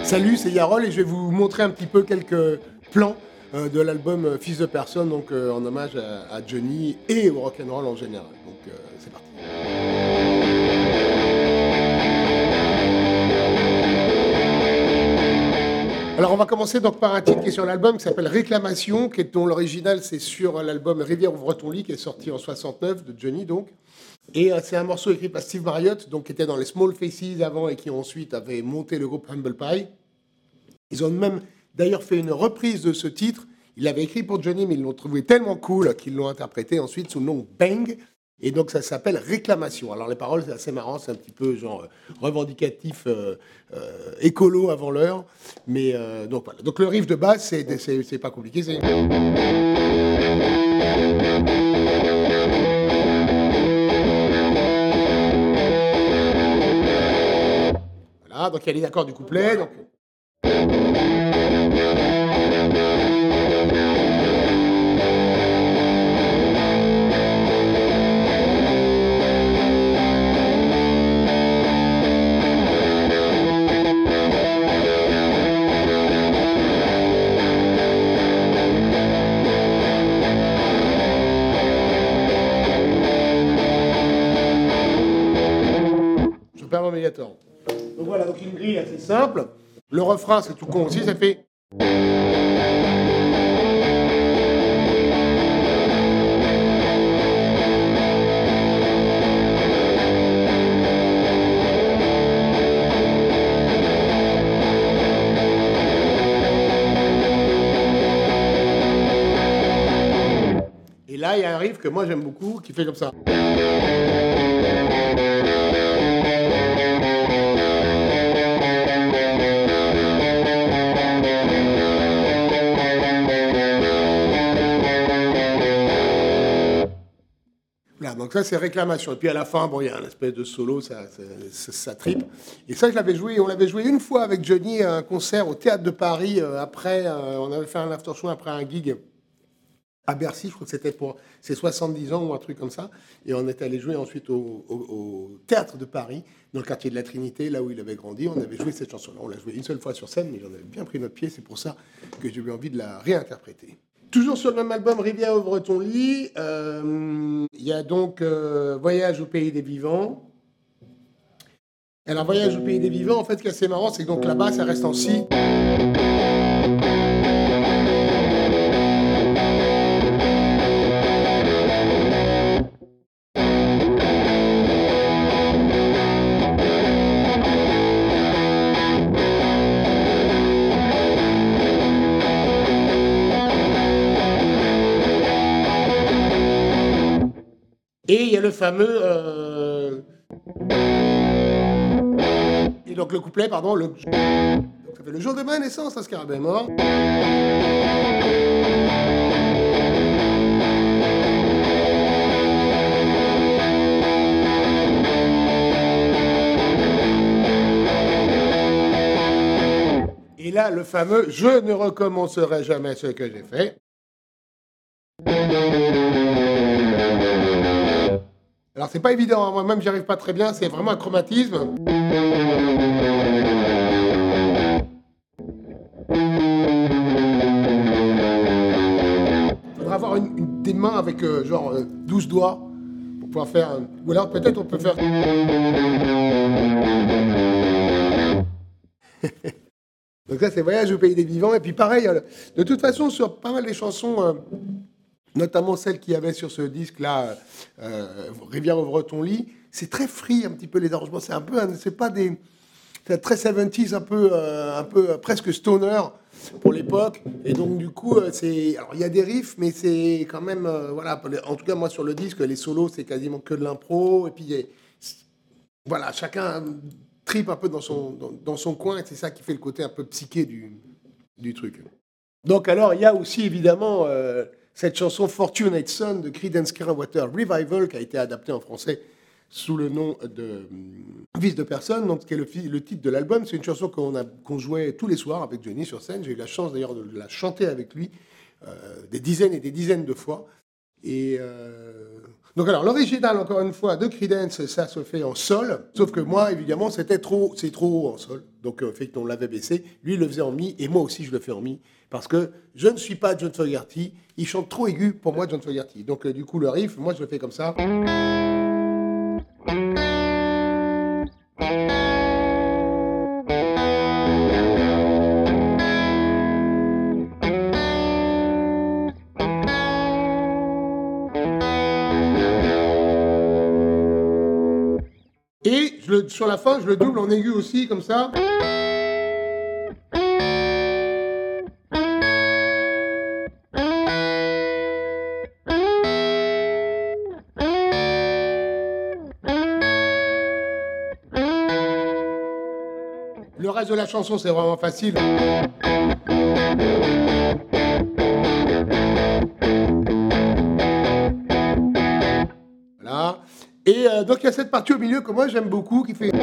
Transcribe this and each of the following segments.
Salut, c'est Yarol et je vais vous montrer un petit peu quelques plans de l'album Fils de personne, donc en hommage à Johnny et au rock'n'roll en général. Donc c'est parti. Alors on va commencer donc par un titre qui est sur l'album qui s'appelle Réclamation, dont l'original c'est sur l'album Rivière ouvre ton lit qui est sorti en 69 de Johnny donc. Et c'est un morceau écrit par Steve Marriott, donc qui était dans les Small Faces avant et qui ensuite avait monté le groupe Humble Pie. Ils ont même d'ailleurs fait une reprise de ce titre. Ils l'avaient écrit pour Johnny, mais ils l'ont trouvé tellement cool qu'ils l'ont interprété ensuite sous le nom Bang. Et donc ça s'appelle Réclamation. Alors les paroles, c'est assez marrant, c'est un petit peu genre revendicatif, écolo avant l'heure. Mais donc voilà. Donc le riff de base, c'est pas compliqué. C'est... Voilà, donc il y a les accords du couplet. Donc... Je perds mon médiator. Donc voilà, donc une grille assez simple. Le refrain, c'est tout con aussi, ça fait... Et là, il y a un riff que moi j'aime beaucoup, qui fait comme ça. Voilà, donc ça c'est réclamation. Et puis à la fin, bon, il y a un espèce de solo, ça tripe. Et ça, on l'avait joué une fois avec Johnny à un concert au Théâtre de Paris. On avait fait un after show après un gig à Bercy, je crois que c'était pour ses 70 ans ou un truc comme ça. Et on est allé jouer ensuite au Théâtre de Paris, dans le quartier de la Trinité, là où il avait grandi. On avait joué cette chanson-là. On l'a joué une seule fois sur scène, mais j'en avais bien pris notre pied. C'est pour ça que j'ai eu envie de la réinterpréter. Toujours sur le même album, Rivière ouvre ton lit, il y a donc Voyage au pays des vivants. Alors, Voyage au pays des vivants, en fait, ce qui est assez marrant, c'est que donc là-bas, ça reste en si. Et il y a le fameux... Et donc le couplet, pardon, donc ça fait le jour de ma naissance, un scarabée est mort. Et là, le fameux « Je ne recommencerai jamais ce que j'ai fait ». Alors c'est pas évident, hein. Moi-même j'y arrive pas très bien, c'est vraiment un chromatisme. Il faudra avoir des mains avec genre 12 doigts pour pouvoir faire... Ou alors peut-être on peut faire... Donc ça c'est Voyage au pays des vivants. Et puis pareil, de toute façon sur pas mal des chansons... notamment celle qu'il y avait sur ce disque-là, Rivière ouvre ton lit, c'est très free un petit peu les arrangements. C'est un peu, c'est pas des, c'est très 70s, un peu presque stoner pour l'époque. Et donc du coup, alors il y a des riffs, mais c'est quand même, voilà. En tout cas moi sur le disque, les solos c'est quasiment que de l'impro. Et puis voilà, chacun tripe un peu dans son coin. Et c'est ça qui fait le côté un peu psyché du truc. Donc alors il y a aussi évidemment cette chanson Fortunate Son de Creedence Clearwater Revival qui a été adaptée en français sous le nom de Fils de personne, donc qui est le titre de l'album. C'est une chanson qu'on jouait tous les soirs avec Johnny sur scène. J'ai eu la chance d'ailleurs de la chanter avec lui des dizaines et des dizaines de fois. Et donc alors l'original, encore une fois, de Creedence, ça se fait en sol, sauf que moi, évidemment, c'est trop haut en sol, donc fait qu'on l'avait baissé. Lui, il le faisait en mi, et moi aussi, je le fais en mi, parce que je ne suis pas John Fogerty, il chante trop aigu pour moi, John Fogerty. Donc du coup, le riff, moi, je le fais comme ça. Et sur la fin, je le double en aigu aussi, comme ça. Le reste de la chanson, c'est vraiment facile. Voilà. Et donc il y a cette partie au milieu que moi j'aime beaucoup qui fait.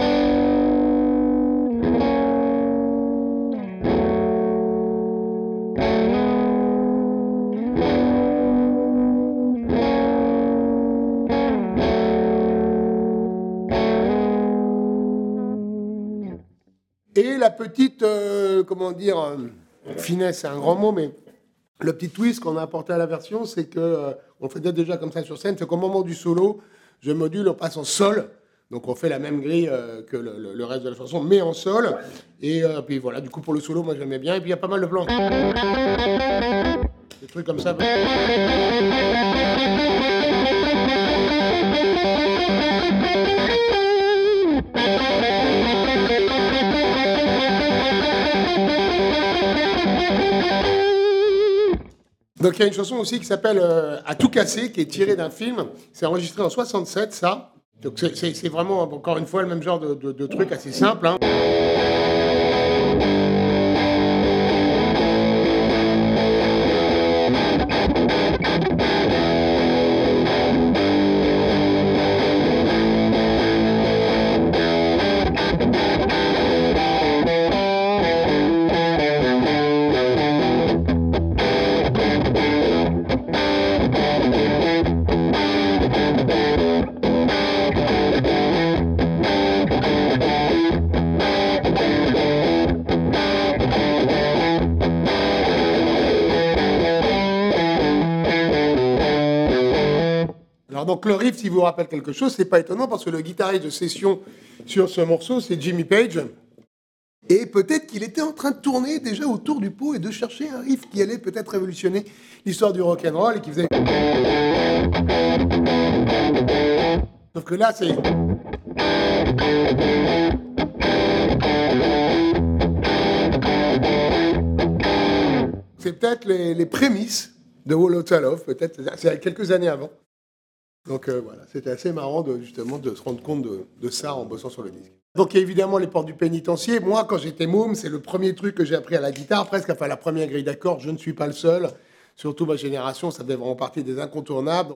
Et la petite, comment dire, finesse, c'est un grand mot, mais le petit twist qu'on a apporté à la version, c'est que on fait déjà comme ça sur scène, c'est qu'au moment du solo, je module, on passe en sol. Donc on fait la même grille que le reste de la chanson, mais en sol. Et puis voilà, du coup pour le solo, moi j'aimais bien. Et puis il y a pas mal de plans. Des trucs comme ça. Donc il y a une chanson aussi qui s'appelle À tout casser, qui est tirée d'un film. C'est enregistré en 67, ça. Donc c'est vraiment, encore une fois, le même genre de truc assez simple. Hein. Donc le riff, si vous rappelle quelque chose, c'est pas étonnant parce que le guitariste de session sur ce morceau, c'est Jimmy Page. Et peut-être qu'il était en train de tourner déjà autour du pot et de chercher un riff qui allait peut-être révolutionner l'histoire du rock'n'roll et qui faisait. Sauf que là, c'est. C'est peut-être les prémices de Wall of Love, peut-être, c'est quelques années avant. Donc voilà, c'était assez marrant justement de se rendre compte de ça en bossant sur le disque. Donc il y a évidemment les portes du pénitencier. Moi, quand j'étais môme, c'est le premier truc que j'ai appris à la guitare, presque enfin la première grille d'accords. Je ne suis pas le seul. Surtout ma génération, ça faisait vraiment partie des incontournables.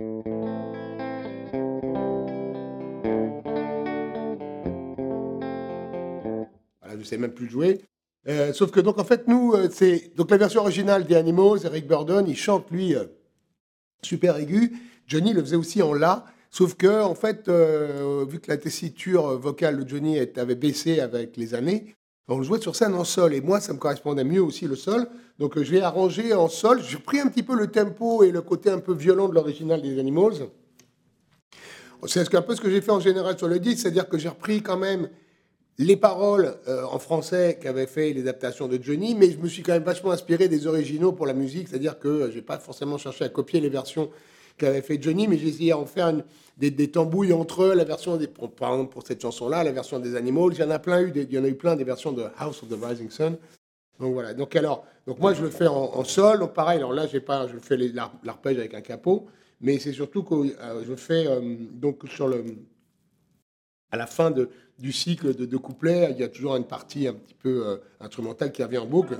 Voilà, je ne sais même plus jouer. Sauf que donc en fait, nous, c'est donc la version originale des Animals, Eric Burdon, il chante lui super aigu. Johnny le faisait aussi en la, sauf que en fait, vu que la tessiture vocale de Johnny avait baissé avec les années, on le jouait sur scène en sol. Et moi, ça me correspondait mieux aussi le sol. Donc je l'ai arrangé en sol. J'ai pris un petit peu le tempo et le côté un peu violent de l'original des Animals. C'est un peu ce que j'ai fait en général sur le disque, c'est-à-dire que j'ai repris quand même les paroles en français qu'avaient fait les adaptations de Johnny, mais je me suis quand même vachement inspiré des originaux pour la musique, c'est-à-dire que je n'ai pas forcément cherché à copier les versions qu'avait fait Johnny, mais j'ai essayé d'en faire des tambouilles entre eux, la version par exemple pour cette chanson-là, la version des Animals, il y en a eu plein des versions de House of the Rising Sun. Donc voilà. Donc moi je le fais en sol, donc pareil. Alors là je fais l'arpège avec un capot, mais c'est surtout que je fais donc à la fin du cycle de couplets, il y a toujours une partie un petit peu instrumentale qui revient en boucle.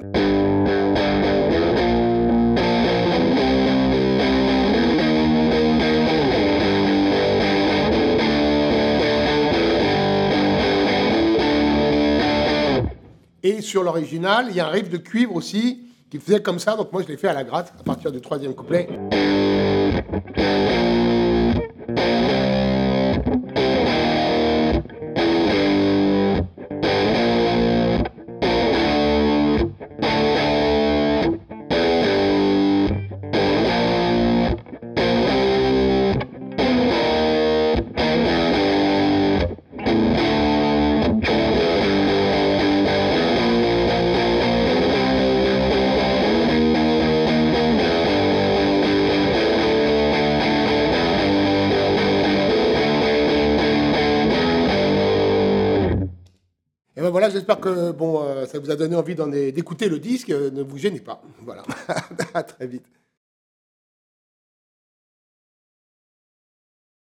Et sur l'original, il y a un riff de cuivre aussi qui faisait comme ça. Donc moi, je l'ai fait à la gratte à partir du troisième couplet. Et ben voilà, j'espère que bon, ça vous a donné envie d'écouter le disque. Ne vous gênez pas. Voilà. À très vite.